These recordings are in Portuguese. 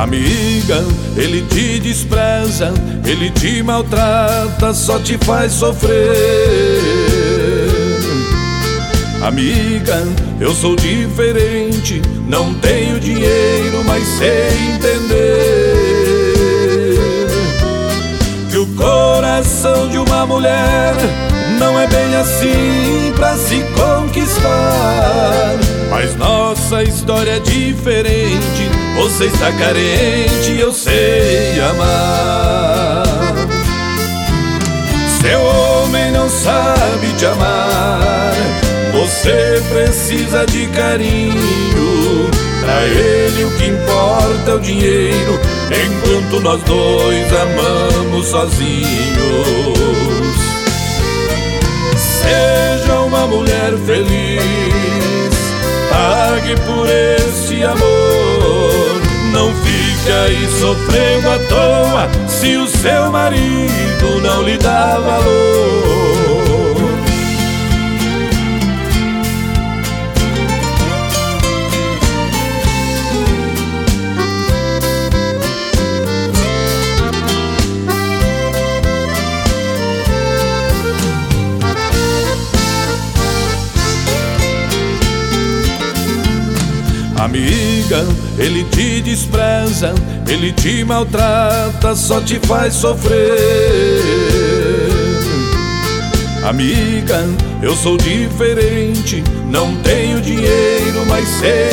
Amiga, ele te despreza, ele te maltrata, só te faz sofrer. Amiga, eu sou diferente, não tenho dinheiro, mas sei entender que o coração de uma mulher não é bem assim pra se conquistar. Mas nossa história é diferente, você está carente, eu sei amar. Seu homem não sabe te amar, você precisa de carinho. Pra ele o que importa é o dinheiro, enquanto nós dois amamos sozinhos. Seja uma mulher feliz, pague por esse amor. Não fique aí sofrendo à toa, se o seu marido não lhe dá valor. Amiga, ele te despreza, ele te maltrata, só te faz sofrer. Amiga, eu sou diferente, não tenho dinheiro, mas sei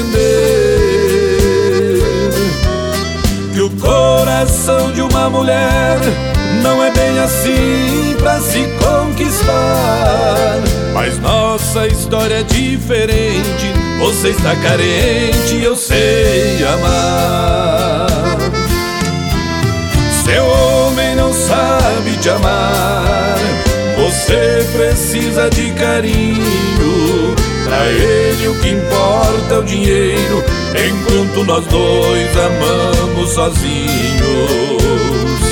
entender que o coração de uma mulher não é bem assim pra se conquistar. Mas nossa história é diferente, você está carente, eu sei amar. Seu homem não sabe te amar, você precisa de carinho. Pra ele o que importa é o dinheiro, enquanto nós dois amamos sozinhos.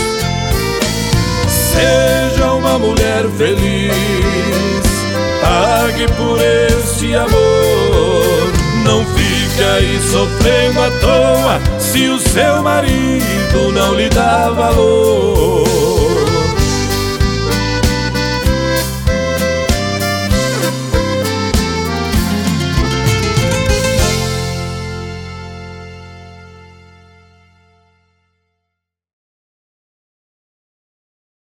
Seja uma mulher feliz, pague por esse amor. Não fique aí sofrendo à toa, se o seu marido não lhe dá valor.